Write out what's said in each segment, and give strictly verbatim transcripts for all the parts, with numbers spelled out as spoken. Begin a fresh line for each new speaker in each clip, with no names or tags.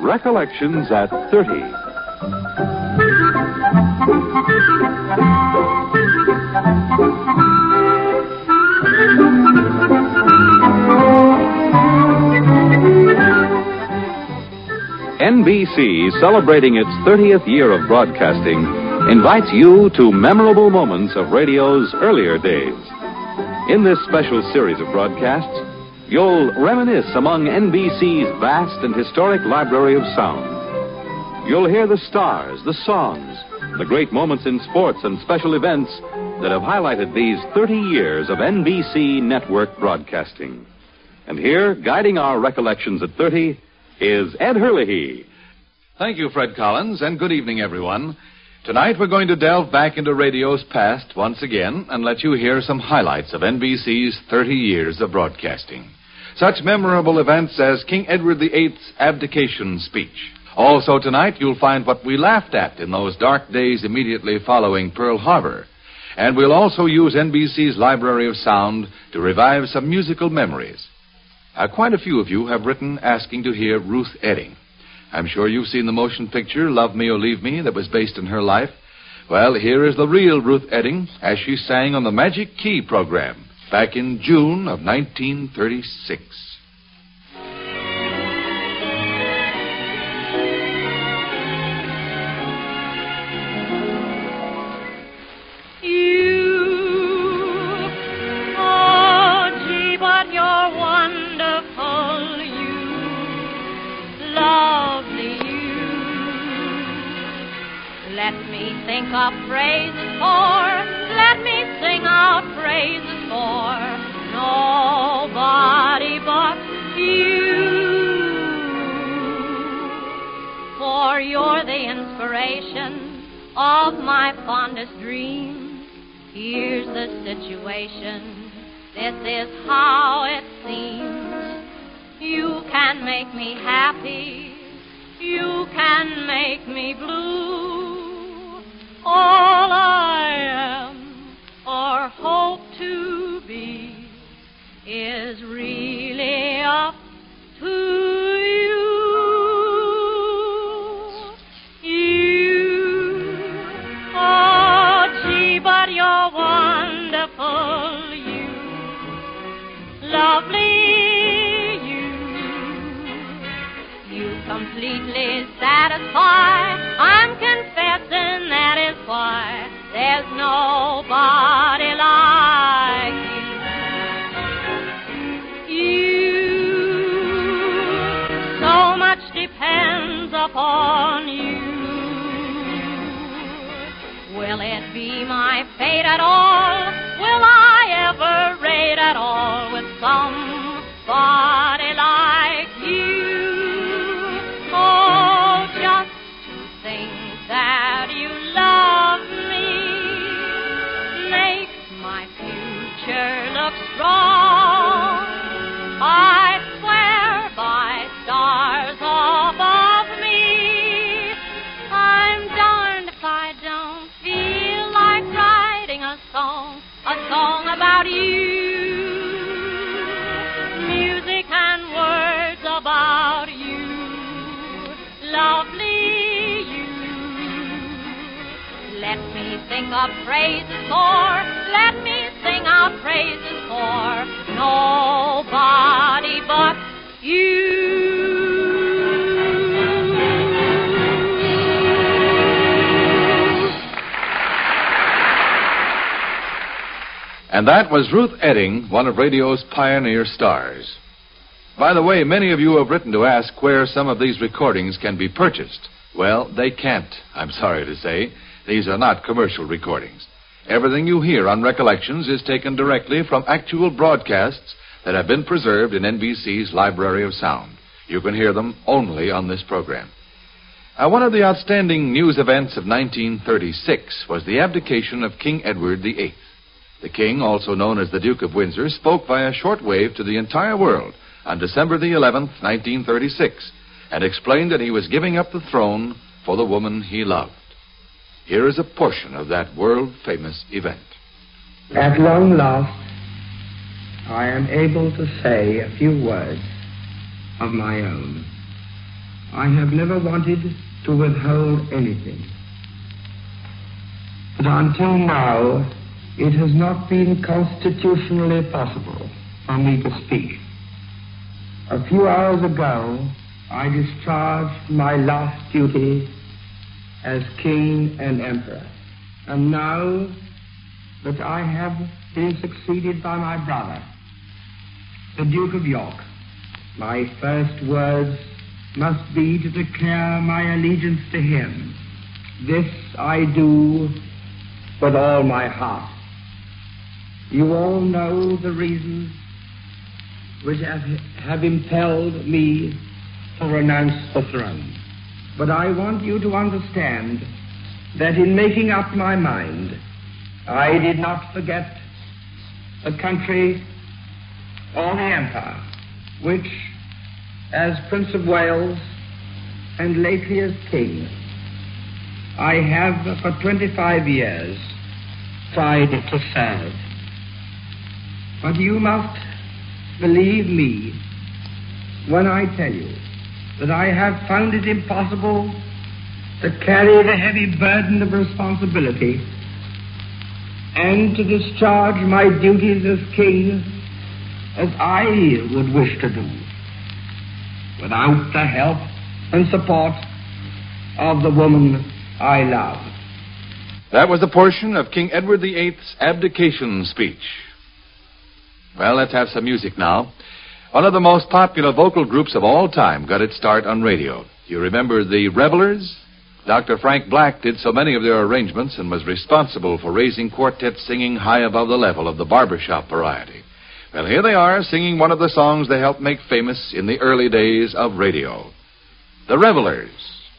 Recollections at thirty. N B C, celebrating its thirtieth year of broadcasting, invites you to memorable moments of radio's earlier days. In this special series of broadcasts, you'll reminisce among N B C's vast and historic library of sound. You'll hear the stars, the songs, the great moments in sports and special events that have highlighted these thirty years of N B C network broadcasting. And here, guiding our recollections at thirty, is Ed Herlihy.
Thank you, Fred Collins, and good evening, everyone. Tonight we're going to delve back into radio's past once again and let you hear some highlights of N B C's thirty years of broadcasting. Such memorable events as King Edward the Eighth's abdication speech. Also tonight you'll find what we laughed at in those dark days immediately following Pearl Harbor. And we'll also use N B C's Library of Sound to revive some musical memories. Uh, quite a few of you have written asking to hear Ruth Etting. I'm sure you've seen the motion picture, Love Me or Leave Me, that was based on her life. Well, here is the real Ruth Etting as she sang on the Magic Key program back in June of nineteen thirty-six.
Let me think of phrases for, let me sing out phrases for nobody but you. For you're the inspiration of my fondest dreams. Here's the situation, this is how it seems. You can make me happy, you can make me blue. All I am or hope to be is really up to you. You, oh gee, but you're wonderful, you, lovely, you, you completely satisfy. I'm confessing that is why there's nobody like you. You, so much depends upon you. Will it be my fate at all? Will I ever rate at all with somebody like you? Oh, just to think that you love me makes my future look strong. I swear by stars above me, I'm darned if I don't feel like writing a song, a song about you. Music and words about you, lovely. Let me think of phrases for, let me sing out phrases for nobody but you.
And that was Ruth Etting, one of radio's pioneer stars. By the way, many of you have written to ask where some of these recordings can be purchased. Well, they can't, I'm sorry to say. These are not commercial recordings. Everything you hear on Recollections is taken directly from actual broadcasts that have been preserved in N B C's Library of Sound. You can hear them only on this program. Uh, one of the outstanding news events of nineteen thirty-six was the abdication of King Edward the Eighth. The king, also known as the Duke of Windsor, spoke via shortwave to the entire world on December the eleventh, nineteen thirty-six, and explained that he was giving up the throne for the woman he loved. Here is a portion of that world-famous event.
At long last, I am able to say a few words of my own. I have never wanted to withhold anything. But until now, it has not been constitutionally possible for me to speak. A few hours ago, I discharged my last duty as king and emperor. And now that I have been succeeded by my brother, the Duke of York, my first words must be to declare my allegiance to him. This I do with all my heart. You all know the reasons which have, have impelled me to renounce the throne. But I want you to understand that in making up my mind, I did not forget the country or the empire, which, as Prince of Wales and lately as King, I have for twenty-five years tried to serve. But you must believe me when I tell you that I have found it impossible to carry the heavy burden of responsibility and to discharge my duties as king as I would wish to do without the help and support of the woman I love.
That was a portion of King Edward the Eighth's abdication speech. Well, let's have some music now. One of the most popular vocal groups of all time got its start on radio. You remember the Revelers? Doctor Frank Black did so many of their arrangements and was responsible for raising quartets singing high above the level of the barbershop variety. Well, here they are singing one of the songs they helped make famous in the early days of radio. The Revelers.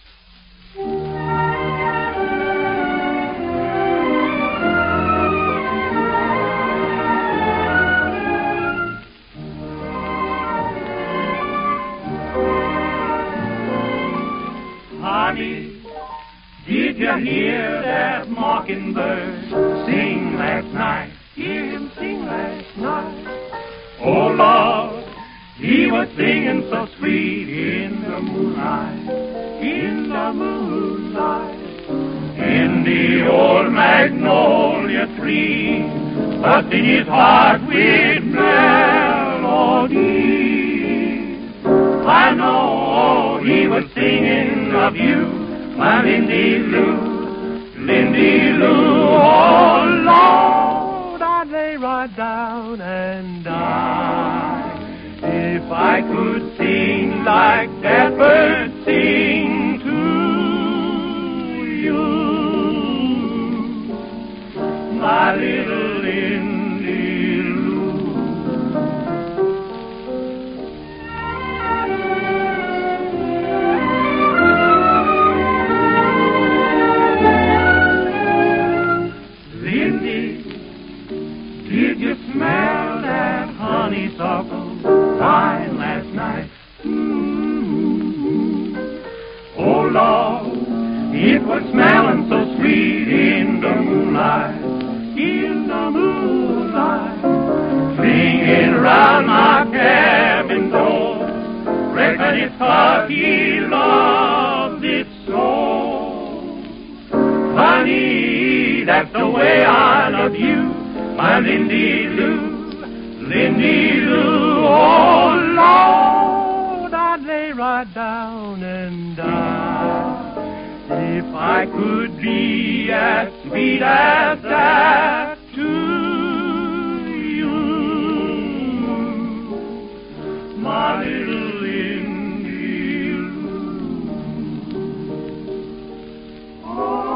Honey, did you hear that mockingbird sing last night? Hear him sing last night. Oh, Lord, he was singing so sweet in the moonlight, in the moonlight, in the old magnolia tree, but in his heart with melody. I know he was singing of you, my Lindy Lou, Lindy Lou. Oh, Lord, I'd lay right down and die if I could sing like that bird sing to you, my little Lindy Lou. Did you smell that honeysuckle wine last night? Mm-hmm. Oh, Lord, it was smelling so sweet in the moonlight, in the moonlight, singing around my cabin door. Reckon it's 'cause he loved it so. Honey, that's the way I love you, my Lindy Lou, Lindy Lou. Oh, Lord, I'd lay right down and die if I could be as sweet as that to you, my little Lindy Lou. Oh,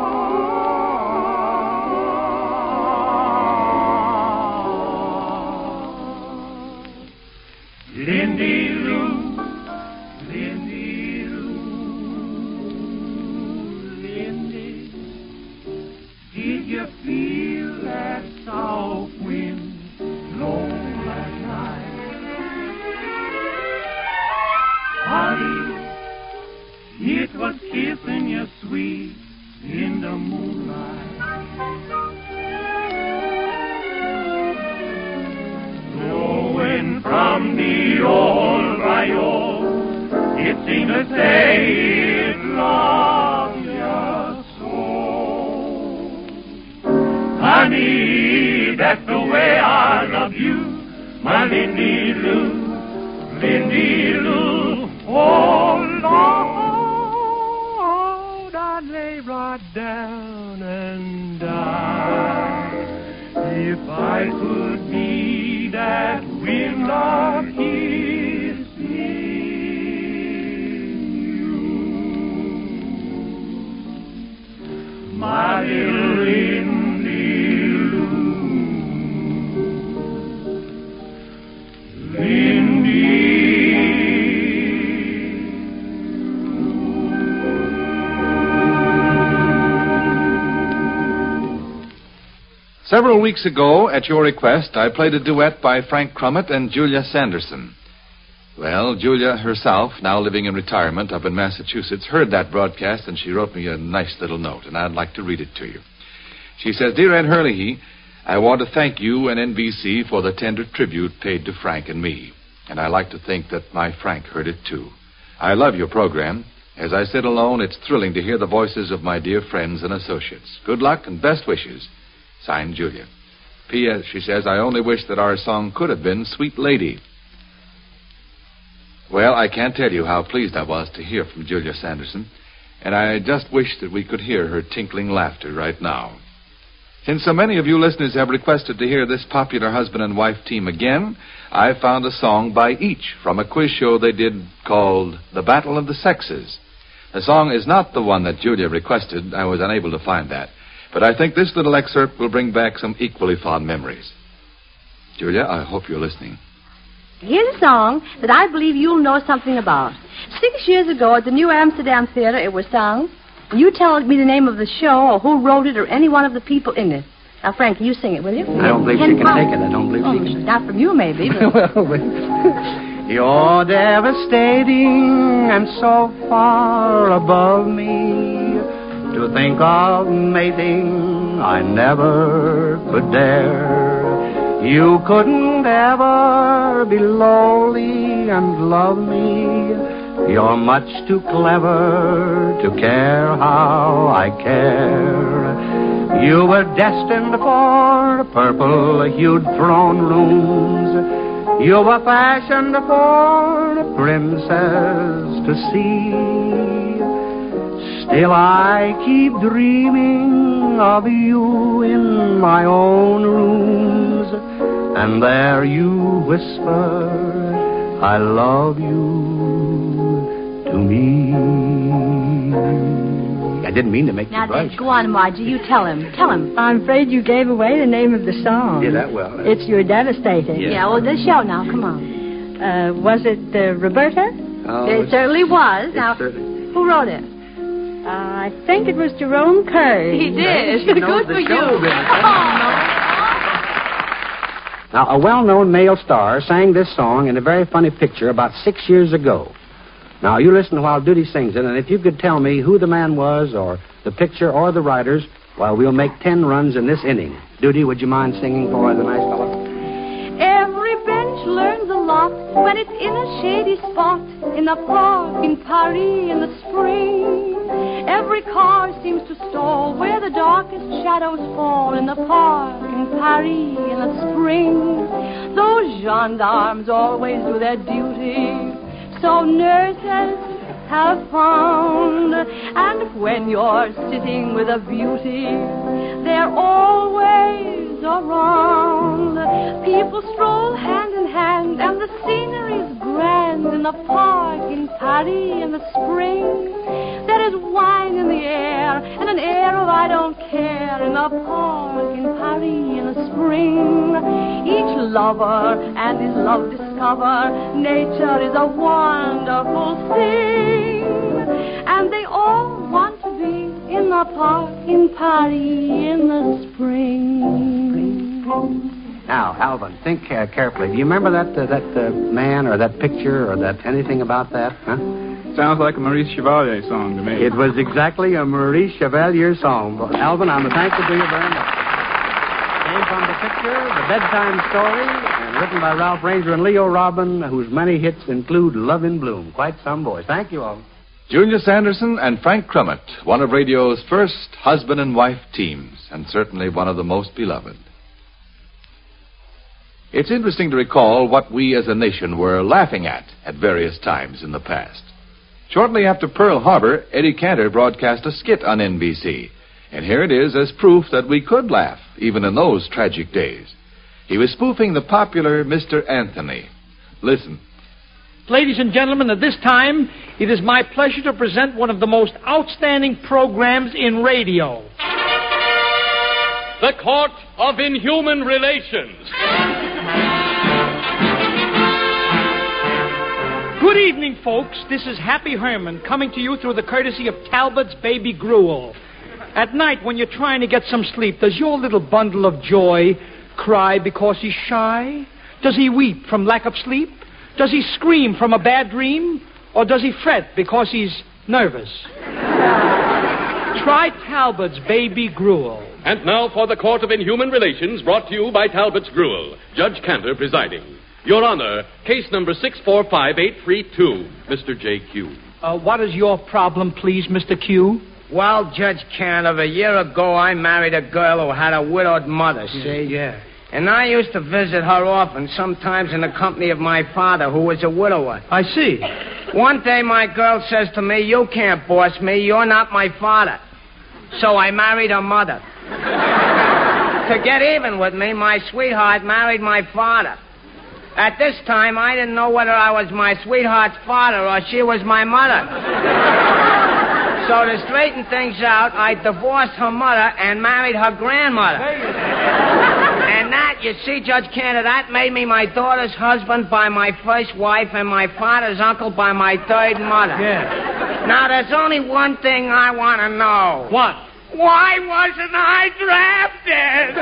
Lindy Lou, Lindy Lou, Lindy, did you feel that soft wind blow last night? Honey, it was kissing you sweet in the moonlight, blowing from the old bayou it seemed to say it loved you so. Honey, that's the way I love you, my Lindy Lou, Lindy Lou. Oh, Lord, I'd lay right down and die if I could be that wind of kissing you, my little Lindy Lou, Lindy.
Several weeks ago, at your request, I played a duet by Frank Crumit and Julia Sanderson. Well, Julia herself, now living in retirement up in Massachusetts, heard that broadcast, and she wrote me a nice little note, and I'd like to read it to you. She says, Dear Ed Hurley, I want to thank you and N B C for the tender tribute paid to Frank and me, and I like to think that my Frank heard it too. I love your program. As I sit alone, it's thrilling to hear the voices of my dear friends and associates. Good luck and best wishes. Signed, Julia. P S. She says, I only wish that our song could have been Sweet Lady. Well, I can't tell you how pleased I was to hear from Julia Sanderson, and I just wish that we could hear her tinkling laughter right now. Since so many of you listeners have requested to hear this popular husband and wife team again, I found a song by each from a quiz show they did called The Battle of the Sexes. The song is not the one that Julia requested. I was unable to find that. But I think this little excerpt will bring back some equally fond memories. Julia, I hope you're listening.
Here's a song that I believe you'll know something about. Six years ago at the New Amsterdam Theater, it was sung. You tell me the name of the show or who wrote it or any one of the people in it. Now, Frankie, you sing it, will you?
I don't believe
Ten
she can
pounds.
take it. I don't believe
oh,
she can.
Not from you, maybe. But...
well, but... You're devastating and so far above me. To think of mating, I never could dare. You couldn't ever be lonely and love me. You're much too clever to care how I care. You were destined for purple-hued throne rooms. You were fashioned for a princess to see. Still I keep dreaming of you in my own rooms, and there you whisper, I love you to me. I didn't mean to make
now,
you blush.
Now, go on, Margie. You tell him. Tell him.
I'm afraid you gave away the name of the song.
Yeah, that well.
It's You're Devastating.
Yeah, yeah well, the show now. Come on.
Uh, was it uh, Roberta?
Oh,
it certainly was. Now,
certainly...
who wrote it?
Uh, I think it was Jerome Curry.
He did.
Good
for you.
Now, a well-known male star sang this song in a very funny picture about six years ago. Now, you listen while Duty sings it, and if you could tell me who the man was or the picture or the writers, well, we'll make ten runs in this inning. Duty, would you mind singing for us, a nice fellow?
Every bench learns a lot when it's in a shady spot, in a park in Paris in the spring. Every car seems to stall where the darkest shadows fall, in the park in Paris in the spring. Those gendarmes always do their duty, so nurses have found. And when you're sitting with a beauty, they're always around. People stroll hand in hand, and the scenery's grand in the park in Paris in the spring. There is wine in the air, and an air of I don't care in the park in Paris in the spring. Each lover and his love discover nature is a wonderful thing, and they all want to be in the park in Paris in the spring.
Now, Alvin, think uh, carefully. Do you remember that uh, that uh, man or that picture or that anything about that? Huh?
Sounds like a Maurice Chevalier song to me.
It was exactly a Maurice Chevalier song. But Alvin, I'm thankful to you very much. Came from the picture, The Bedtime Story, and written by Ralph Ranger and Leo Robin, whose many hits include Love in Bloom. Quite some boys. Thank you all.
Junior Sanderson and Frank Crumit, one of radio's first husband and wife teams, and certainly one of the most beloved. It's interesting to recall what we as a nation were laughing at at various times in the past. Shortly after Pearl Harbor, Eddie Cantor broadcast a skit on N B C. And here it is as proof that we could laugh, even in those tragic days. He was spoofing the popular Mister Anthony. Listen.
Ladies and gentlemen, at this time, it is my pleasure to present one of the most outstanding programs in radio.
The Court of Inhuman Relations.
Good evening, folks. This is Happy Herman coming to you through the courtesy of Talbot's Baby Gruel. At night, when you're trying to get some sleep, does your little bundle of joy cry because he's shy? Does he weep from lack of sleep? Does he scream from a bad dream? Or does he fret because he's nervous? Try Talbot's Baby Gruel.
And now for the Court of Inhuman Relations, brought to you by Talbot's Gruel. Judge Cantor presiding. Your Honor, case number six four five eight three two, Mister J Q.
Uh, what is your problem, please, Mister Q?
Well, Judge Cantor, a year ago I married a girl who had a widowed mother, see?
Yeah.
And I used to visit her often, sometimes in the company of my father, who was a widower.
I see.
One day my girl says to me, "You can't boss me, you're not my father." So I married her mother. To get even with me, my sweetheart married my father. At this time, I didn't know whether I was my sweetheart's father or she was my mother. So to straighten things out, I divorced her mother and married her grandmother. And that, you see, Judge Cantor, that made me my daughter's husband by my first wife and my father's uncle by my third mother.
Yeah.
Now, there's only one thing I want to know.
What?
Why wasn't I drafted?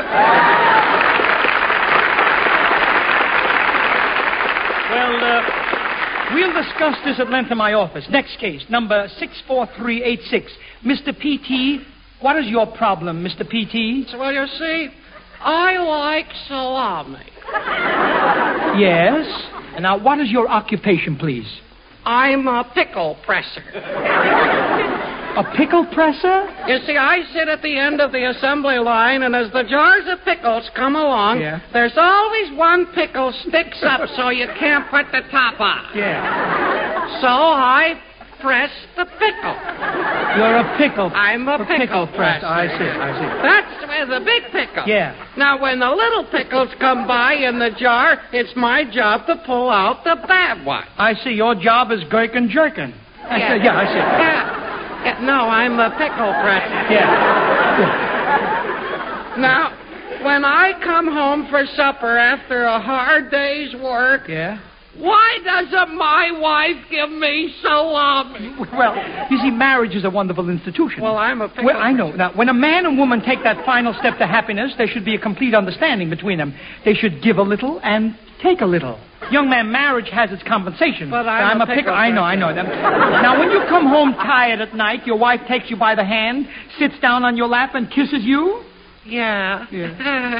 Well, uh, we'll discuss this at length in my office. Next case, number six four three eight six. Mister P T, what is your problem, Mister P T?
Well, you see, I like salami.
Yes? And now, what is your occupation, please?
I'm a pickle presser.
A pickle presser?
You see, I sit at the end of the assembly line, and as the jars of pickles come along,
yeah.
there's always one pickle sticks up so you can't put the top on.
Yeah.
So I press the pickle.
You're a pickle.
I'm a,
a
pickle,
pickle
presser.
I see, I see.
That's with the big pickle.
Yeah.
Now, when the little pickles come by in the jar, it's my job to pull out the bad one.
I see. Your job is gherkin jerkin. I
Yeah.
see. Yeah, I see.
Yeah. Yeah, no, I'm a pickle presser.
Yeah.
Now, when I come home for supper after a hard day's work,
Yeah?
why doesn't my wife give me salami?
Well, you see, marriage is a wonderful institution.
Well, I'm a pickle
Well, I know. Now, when a man and woman take that final step to happiness, there should be a complete understanding between them. They should give a little and take a little. Young man, marriage has its compensation.
But I'm
a
a pickle
I know, I know. Them. Now, when you come home tired at night, your wife takes you by the hand, sits down on your lap, and kisses you?
Yeah.
Yeah.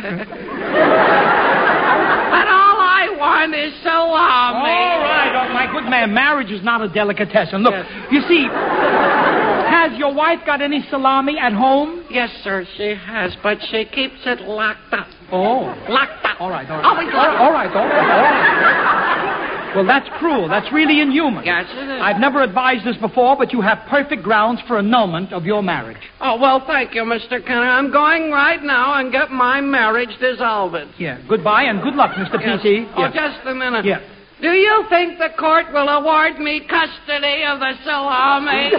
But all I want is salami.
All right, oh, my good man, marriage is not a delicatessen. Look,
Yes.
you see, has your wife got any salami at home?
Yes, sir, she has, but she keeps it locked up.
Oh.
Locked up.
All right, all right.
Oh, we
all right, all right, all right, all right. Well, that's cruel. That's really inhuman.
Yes, it is.
I've never advised this before, but you have perfect grounds for annulment of your marriage.
Oh, well, thank you, Mister Kenner. I'm going right now and get my marriage dissolved.
Yeah. Goodbye and good luck, Mister
Yes.
P C.
Oh,
Yeah.
just a minute.
Yeah.
Do you think the court will award me custody of the salami?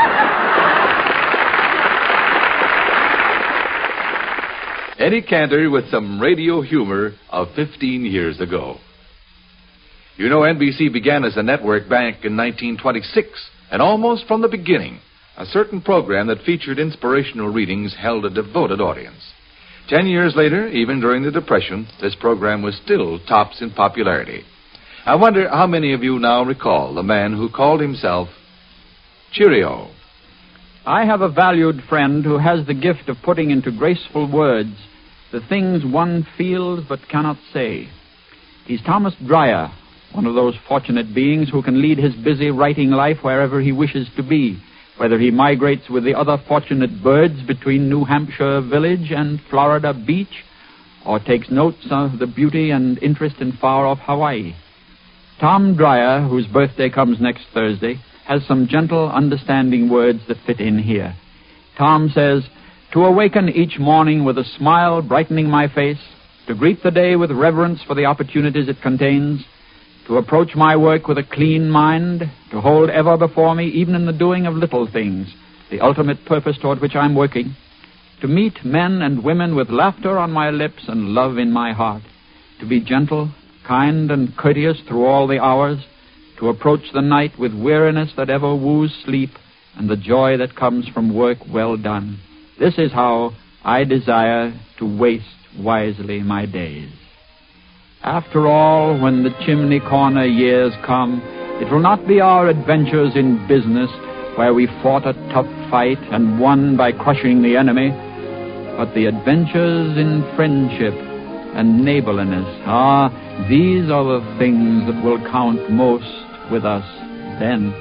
Eddie Cantor with some radio humor of fifteen years ago. You know, N B C began as a network back in nineteen twenty-six, and almost from the beginning, a certain program that featured inspirational readings held a devoted audience. Ten years later, even during the Depression, this program was still tops in popularity. I wonder how many of you now recall the man who called himself Cheerio.
I have a valued friend who has the gift of putting into graceful words the things one feels but cannot say. He's Thomas Dreyer, one of those fortunate beings who can lead his busy writing life wherever he wishes to be, whether he migrates with the other fortunate birds between New Hampshire village and Florida beach, or takes notes of the beauty and interest in far-off Hawaii. Tom Dreyer, whose birthday comes next Thursday, has some gentle, understanding words that fit in here. Tom says, "To awaken each morning with a smile brightening my face, to greet the day with reverence for the opportunities it contains, to approach my work with a clean mind, to hold ever before me, even in the doing of little things, the ultimate purpose toward which I'm working, to meet men and women with laughter on my lips and love in my heart, to be gentle, kind, and courteous through all the hours, to approach the night with weariness that ever woos sleep and the joy that comes from work well done. This is how I desire to waste wisely my days. After all, when the chimney corner years come, it will not be our adventures in business where we fought a tough fight and won by crushing the enemy, but the adventures in friendship and neighborliness. Ah, these are the things that will count most with us then.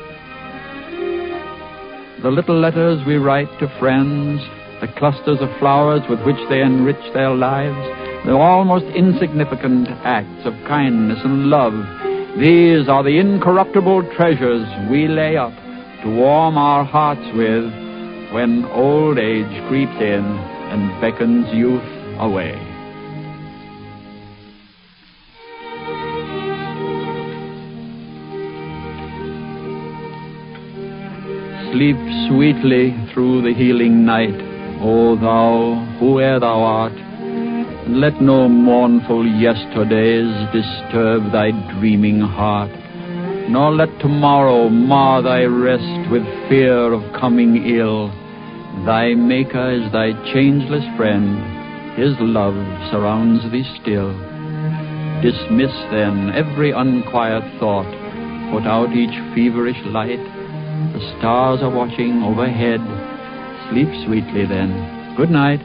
The little letters we write to friends, the clusters of flowers with which they enrich their lives, the almost insignificant acts of kindness and love, these are the incorruptible treasures we lay up to warm our hearts with when old age creeps in and beckons youth away. Sleep sweetly through the healing night, O thou, whoe'er thou art, and let no mournful yesterdays disturb thy dreaming heart, nor let tomorrow mar thy rest with fear of coming ill. Thy Maker is thy changeless friend, his love surrounds thee still. Dismiss then every unquiet thought, put out each feverish light. The stars are watching overhead. Sleep sweetly then. Good night.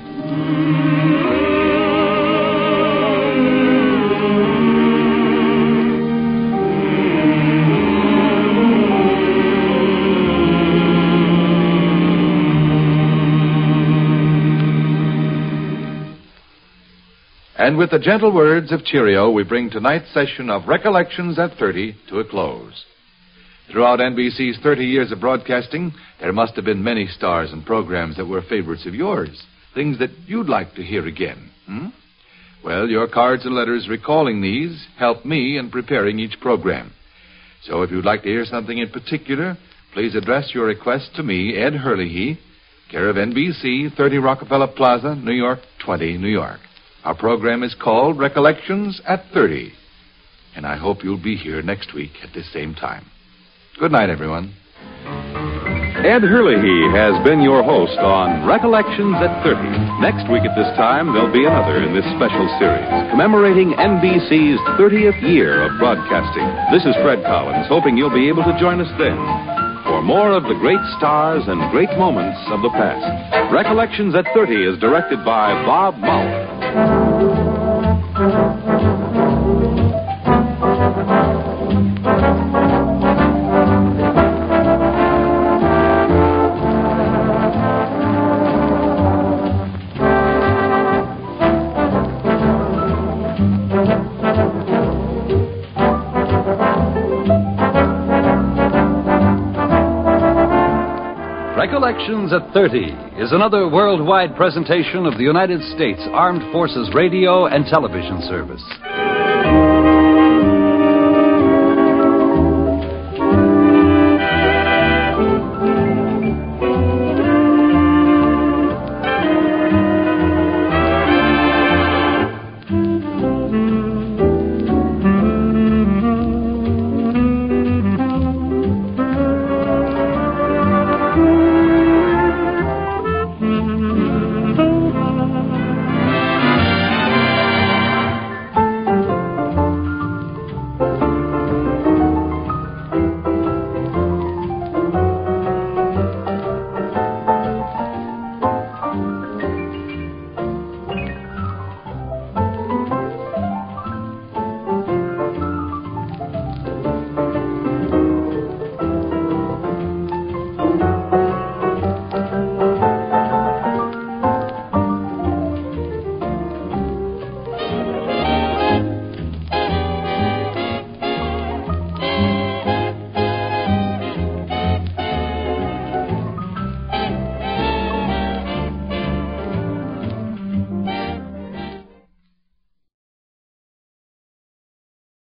And with the gentle words of cheerio, we bring tonight's session of Recollections at thirty to a close. Throughout N B C's thirty years of broadcasting, there must have been many stars and programs that were favorites of yours, things that you'd like to hear again. Hmm? Well, your cards and letters recalling these help me in preparing each program. So if you'd like to hear something in particular, please address your request to me, Ed Hurley, care of N B C, thirty Rockefeller Plaza, New York, twenty, New York. Our program is called Recollections at thirty, and I hope you'll be here next week at this same time. Good night, everyone.
Ed Hurley has been your host on Recollections at thirty. Next week at this time, there'll be another in this special series, commemorating N B C's thirtieth year of broadcasting. This is Fred Collins, hoping you'll be able to join us then for more of the great stars and great moments of the past. Recollections at thirty is directed by Bob Muller.
Recollections at thirty is another worldwide presentation of the United States Armed Forces Radio and Television Service.